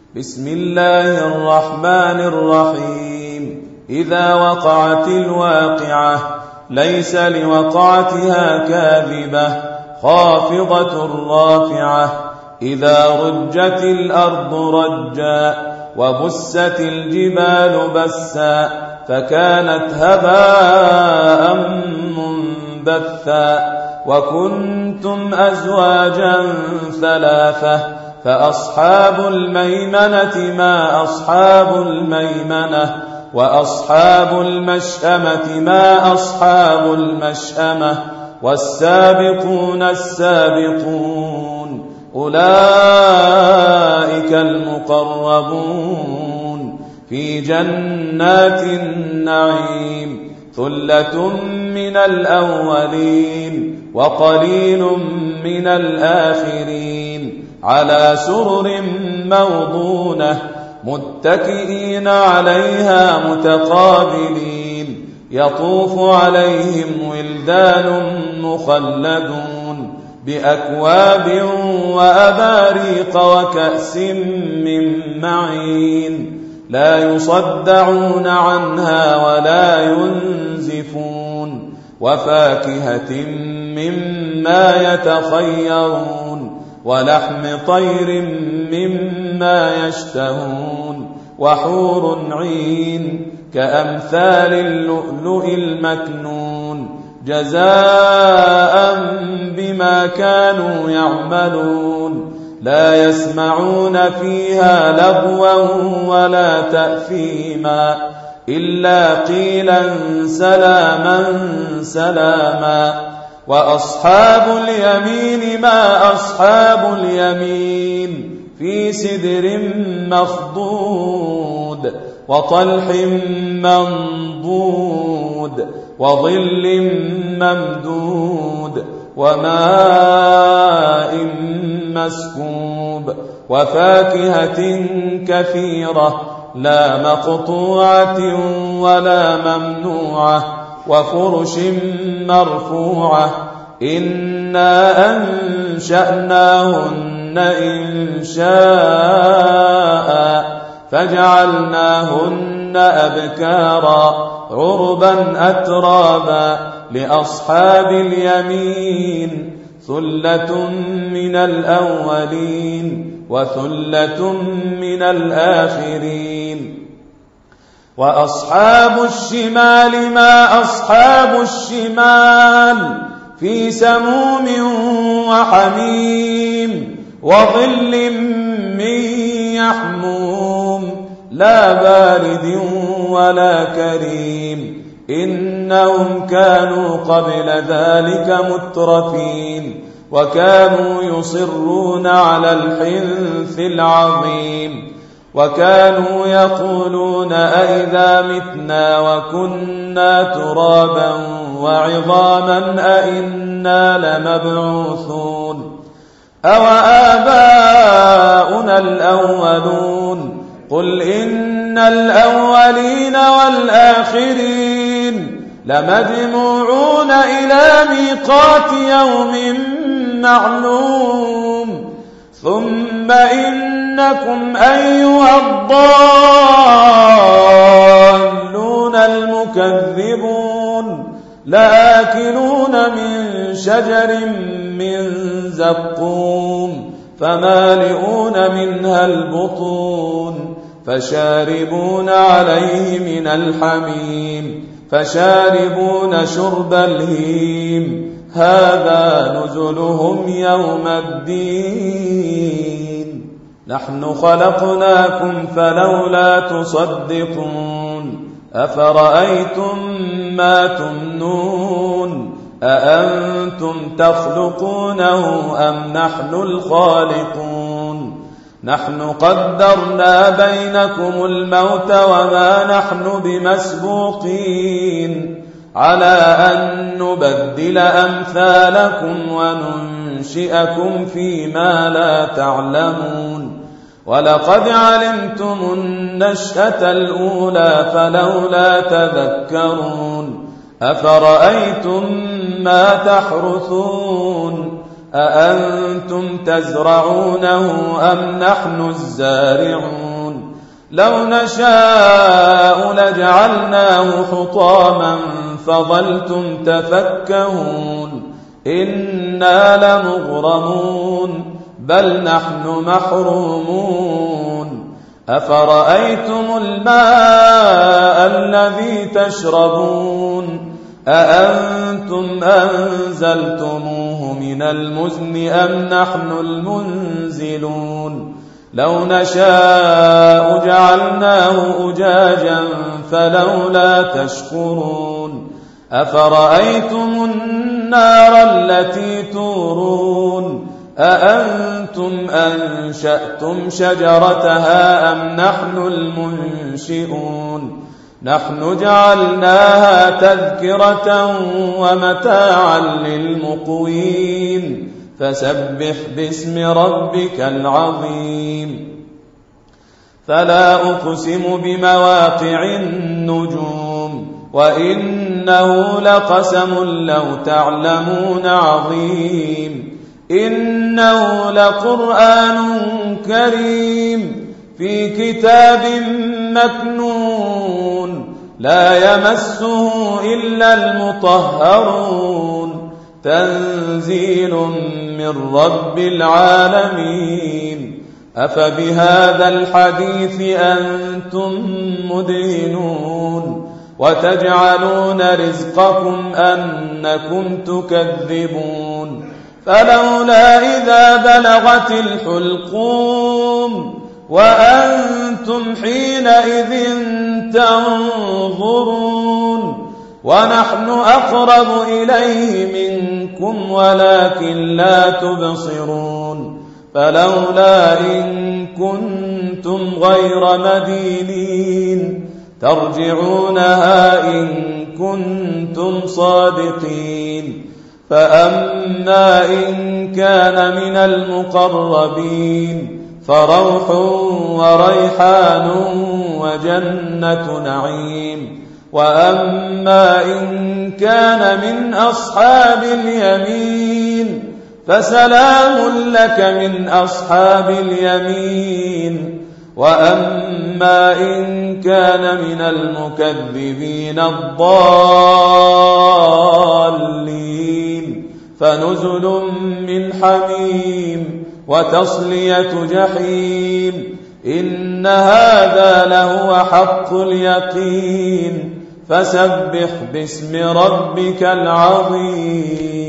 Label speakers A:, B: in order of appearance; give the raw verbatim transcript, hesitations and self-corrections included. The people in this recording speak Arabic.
A: بسم الله الرحمن الرحيم إذا وقعت الواقعة ليس لوقعتها كاذبة خافضة رافعة إذا رجت الأرض رجا وبست الجبال بسا فكانت هباء منبثا وكنتم أزواجا ثلاثة فأصحاب الميمنة ما أصحاب الميمنة وأصحاب المشأمة ما أصحاب المشأمة والسابقون السابقون أولئك المقربون في جنات النعيم ثلة من الأولين وقليل من الآخرين على سرر موضونة متكئين عليها متقابلين يطوف عليهم ولدان مخلدون بأكواب وأباريق وكأس من معين لا يصدعون عنها ولا ينزفون وفاكهة مما يتخيرون ولحم طير مما يشتهون وحور عين كأمثال اللؤلؤ المكنون جزاء بما كانوا يعملون لا يسمعون فيها لغوا ولا تأثيما إلا قيلا سلاما سلاما وأصحاب اليمين ما أصحاب اليمين في سدر مخضود وطلح منضود وظل ممدود وماء مسكوب وفاكهة كثيرة لا مقطوعة ولا ممنوعة وفرش مرفوعة إنا أنشأناهن إنشاء فجعلناهن أبكارا عربا أترابا لأصحاب اليمين ثلة من الأولين وثلة من الآخرين وأصحاب الشمال ما أصحاب الشمال في سموم وحميم وظل من يحموم لا بارد ولا كريم إنهم كانوا قبل ذلك مترفين وكانوا يصرون على الحنث العظيم وكانوا يقولون أئذا متنا وكنا ترابا وعظاما أئنا لمبعوثون أو آباؤنا الأولون قل إن الأولين والآخرين لمجموعون إلى ميقات يوم معلوم ثم إنكم أيها الضالون المكذبون لآكلون من شجر من زقوم فمالئون منها البطون فشاربون عليه من الحميم فشاربون شرب الهيم هذا نزلهم يوم الدين نحن خلقناكم فلولا تصدقون أفرأيتم ما تمنون أأنتم تخلقونه أم نحن الخالقون نحن قدرنا بينكم الموت وما نحن بمسبوقين على أن نبدل أمثالكم وننشئكم فيما لا تعلمون ولقد علمتم النشأة الأولى فلولا تذكرون أفرأيتم ما تحرثون أأنتم تزرعونه أم نحن الزارعون لو نشاء لجعلناه حطاما فظلتم تفكهون إنا لمغرمون بل نحن محرومون أفرأيتم الماء الذي تشربون أأنتم أنزلتموه من المزن أم نحن المنزلون لو نشاء جعلناه أجاجا فلولا تشكرون أفرأيتم النار التي تورون أأنتم أنشأتم شجرتها أم نحن المنشئون نحن جعلناها تذكرة ومتاعا للمقوين فسبح باسم ربك العظيم فلا أقسم بمواقع النجوم وإنه لقسم لو تعلمون عظيم إنه لقرآن كريم في كتاب مكنون لا يمسه إلا المطهرون تنزيل من رب العالمين أفبهذا الحديث أنتم مدهنون وتجعلون رزقكم أنكم تكذبون فلولا إذا بلغت الحلقوم وأنتم حينئذ تنظرون ونحن أقرب إليه منكم ولكن لا تبصرون فلولا إن كنتم غير مدينين ترجعونها إن كنتم صادقين فأما إن كان من المقربين فروح وريحان وجنة نعيم وأما إن كان من أصحاب اليمين فسلام لك من أصحاب اليمين وأما إن كان من المكذبين الضالين فنزل من حميم وتصلية جحيم إن هذا لهو حق اليقين فسبح باسم ربك العظيم